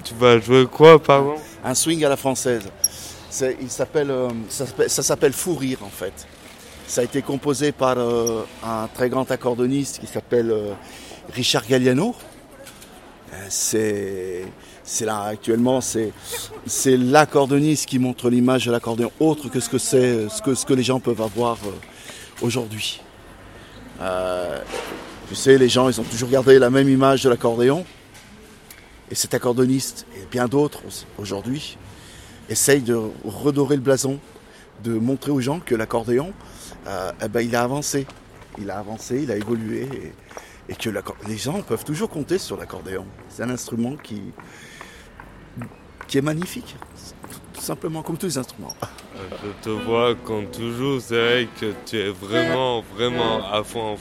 Tu vas jouer quoi, pardon? Un swing à la française. Ça s'appelle Fou Rire en fait. Ça a été composé par un très grand accordoniste qui s'appelle Richard Galliano. C'est là actuellement, c'est l'accordoniste qui montre l'image de l'accordéon autre que ce que les gens peuvent avoir aujourd'hui. Tu sais, les gens, ils ont toujours gardé la même image de l'accordéon. Et cet accordoniste et bien d'autres aujourd'hui essayent de redorer le blason, de montrer aux gens que l'accordéon, il a avancé. Il a évolué et que les gens peuvent toujours compter sur l'accordéon. C'est un instrument qui est magnifique, tout simplement, comme tous les instruments. Je te vois comme toujours, c'est vrai que tu es vraiment, vraiment à fond.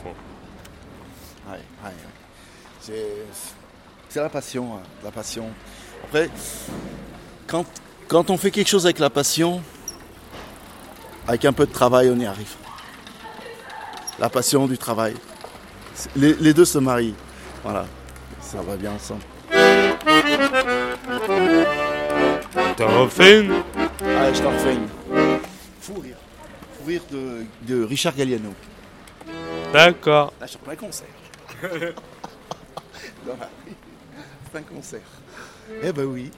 Ouais. C'est la passion, hein, la passion. Après, quand on fait quelque chose avec la passion, avec un peu de travail, on y arrive. La passion du travail. Les deux se marient. Voilà, ça va bien ensemble. T'en refais une? Allez, je t'en refais une. Fou rire de Richard Galliano. D'accord. Là, je suis en plein concert. C'est un concert. Eh ben oui.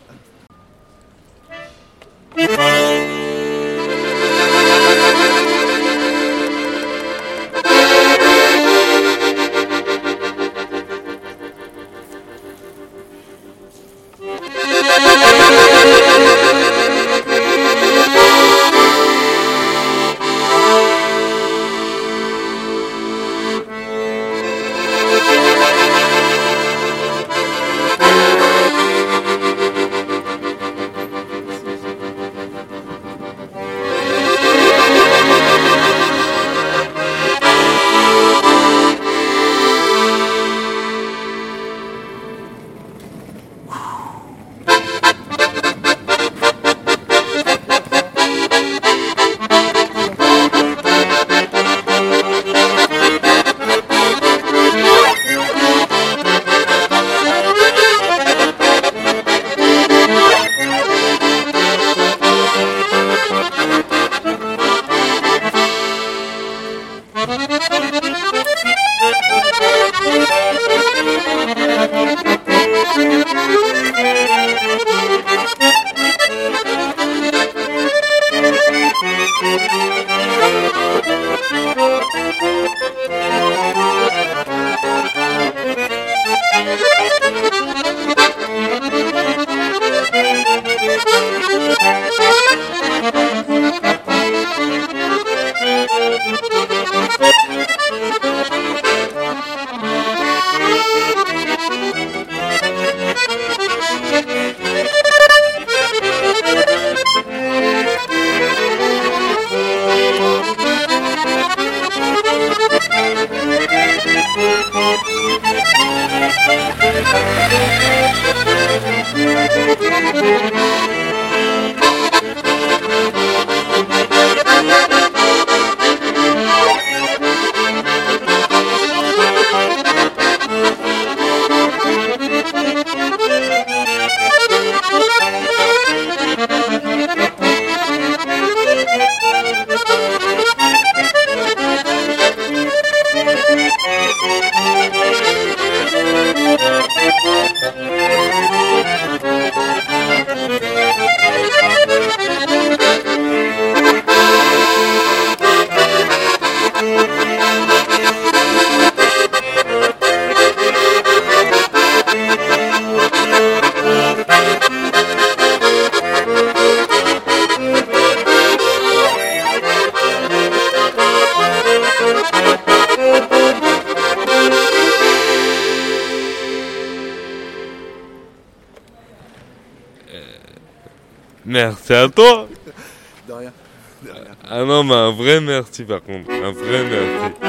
Merci à toi. De rien. Ah non, mais un vrai merci par contre. Un vrai merci.